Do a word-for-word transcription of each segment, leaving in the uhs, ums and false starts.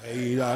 حیدر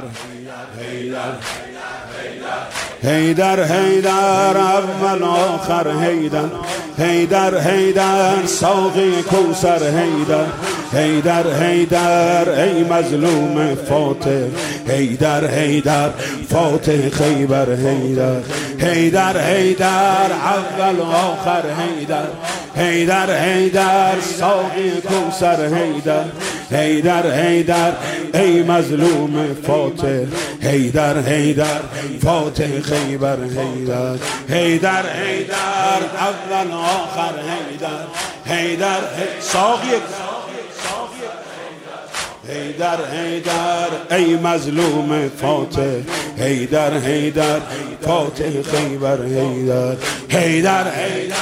حیدر حیدر اول آخر حیدر حیدر حیدر ساقی کوثر حیدر حیدر حیدر ای مظلوم فاتح حیدر حیدر فاتح خیبر حیدر حیدر حیدر اول آخر حیدر حیدر حیدر ساقی کوثر حیدر حیدر حیدر ای مظلوم فاتح حیدر حیدر فاتح خیبر حیدر حیدر حیدر اول آخر حیدر حیدر ساقی حیدر حیدر ای مظلوم فاتح حیدر حیدر فاتح خیبر حیدر حیدر حیدر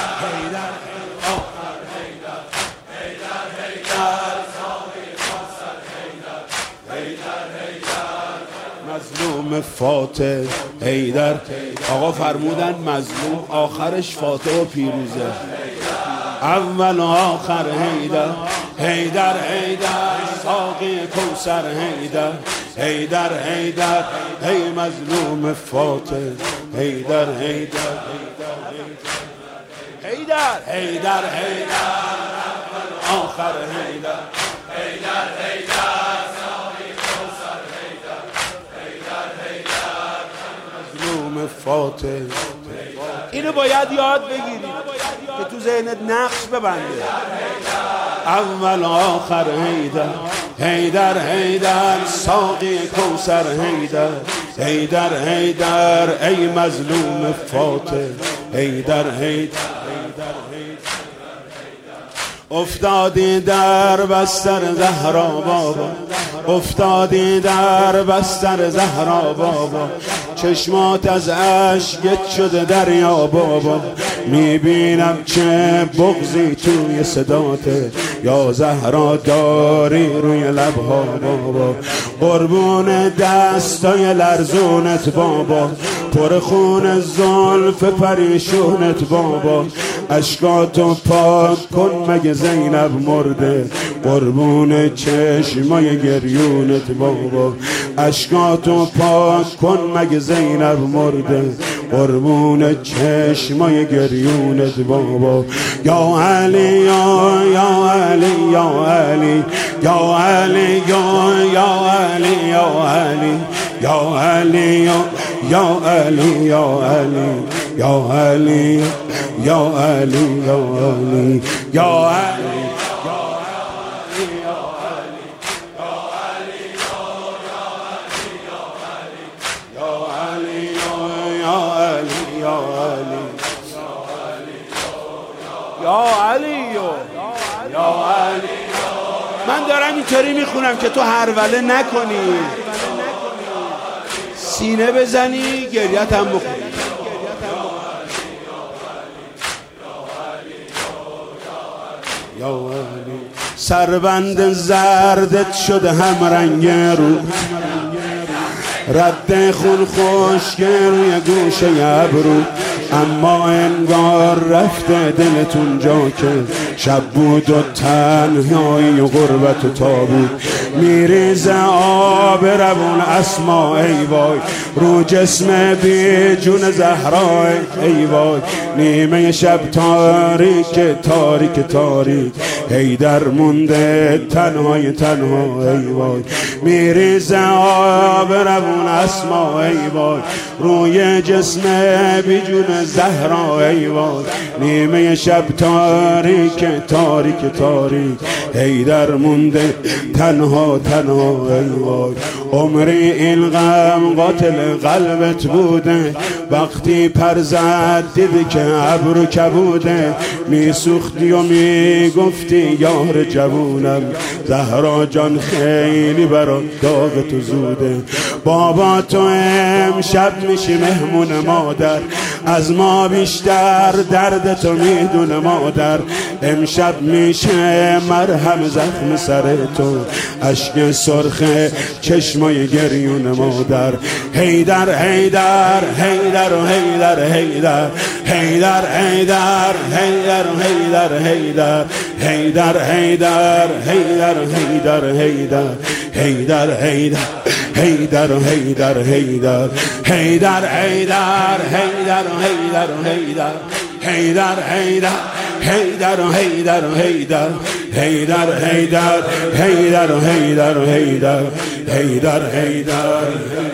مظلوم فاتح حیدر. آقا فرمودن مظلوم آخرش فاتح و پیروزه، اول و آخر حیدر حیدر حیدر ساقی کوثر حیدر حیدر حیدر ای مظلوم فاتح حیدر حیدر حیدر حیدر حیدر آخر حیدر حیدر حیدر ساقی کوثر حیدر حیدر حیدر مظلوم فاتح. اینو باید یاد بگیری که تو ذهنت نقش ببنده. اول آخر حیدر حیدر حیدر ساقی کوثر حیدر حیدر حیدر ای مظلوم فاتح حیدر حیدر افتادی در بستر زهرا بابا افتادی در بستر زهرا بابا چشمات از اشک شده دریا بابا میبینم چه بغضی توی صداته یا زهرا داری روی لبها بابا قربون دستای لرزونت بابا پر خون زلف پریشونت بابا اشکاتو پاک کن مگه زینب مرده قربون چشمای گریونت بابا اشکاتو پاک کن مگه زینب مرده قربون چشمای گریونت بابا یا علی یا یا علی یا علی یا علی یا یا علی یا علی یا علی یا علی یا علی یا علی یا علی یا علی یا علی یا علی یا علی. من دارم اینطوری میخونم که تو هروله نکنی، سینه بزنی، گریت هم بکنی. یا علی سربند زردت شده هم رنگ رو رد خون خشک روی گوشه ابرو اما انگار رفته دلتون جا که شب بود و تنهایی و غربت و تابود میریزه آب روون اسما ای وای رو جسم بی جون زهرا ای وای نیمه شب تاریک تاریک تاریک حیدر مونده تنهای تنها ای وای میریزه آب روون اسما ای وای روی جسم بی جون زهرا ای وای نیمه شب تاریک تاریک تاریک حیدر مونده تنها تنها ای وای عمری این غم قاتل قلبت بوده وقتی پر زد دیدی که ابرو کبوده میسوختی و میگفتی یار جوونم زهرا جان خیلی برات داغ تو زوده بابا تو امشب میشی مهمون مادر از ما بیشتر درد تو میدونه مادر امشب میشه مرهم زخم سر تو اشک سرخ چشمای گریون مادر حیدر حیدر حیدر حیدر و حیدر حیدر حیدر حیدر حیدر و حیدر حیدر حیدر حیدر حیدر و حیدر حیدر حیدر حیدر حیدر و حیدر حیدر حیدر حیدر حیدر و حیدر و حیدر حیدر حیدر حیدر و حیدر و حیدر حیدر حیدر حیدر و حیدر و حیدر حیدر حیدر.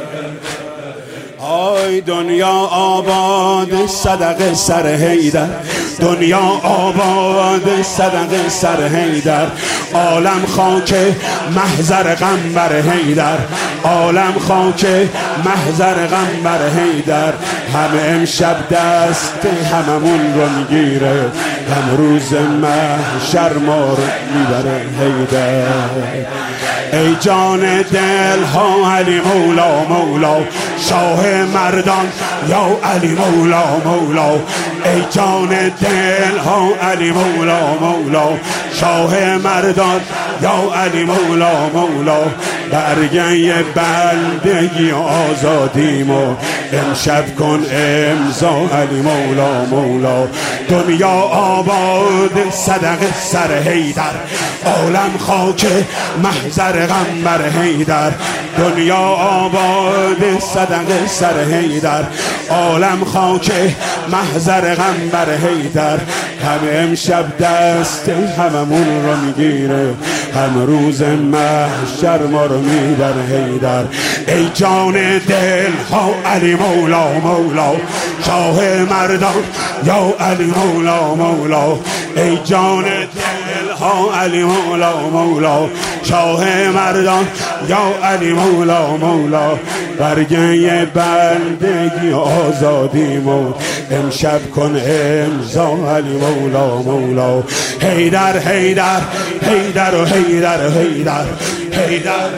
آی دنیا آباد صدق سر حیدر، دنیا آباد صدق سر حیدر، عالم خاک محضر قنبر حیدر، عالم خاک محضر قنبر حیدر. همه امشب دست هممون رو میگیره، هم روز محشر ما رو میبره حیدر. ای جان دل ها علی مولا مولا، شاه مردان یا علی مولا مولا. ای جان دل ها علی مولا مولا، شاه مردان یا علی مولا مولا. برگه بندگی آزادیمو امشب کن امضا علی مولا مولا. دنیا آباد صدق سر حیدر، عالم خاک محضر قنبر حیدر. دنیا آباد صدق سر حیدر، عالم خاک محضر قنبر حیدر. همه امشب دست هممون رو میگیره، هم روز محشر ما رو میبر حیدر. ای جان دل ها علی مولا مولا، شاه مردان یا علی مولا مولا. ای جان دل ها علی مولا مولا، شاه مردان یا علی مولا مولا. برگه بندگی آزادیمو امشب کن امضا علی مولا مولا. حیدر حیدر حیدر و حیدر حیدر حیدر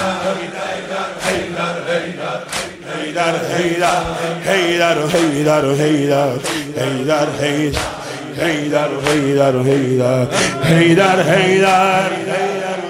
حیدر حیدر حیدر و حیدر و حیدر حیدر حیدر حیدر و حیدر و حیدر حیدر حیدر حیدر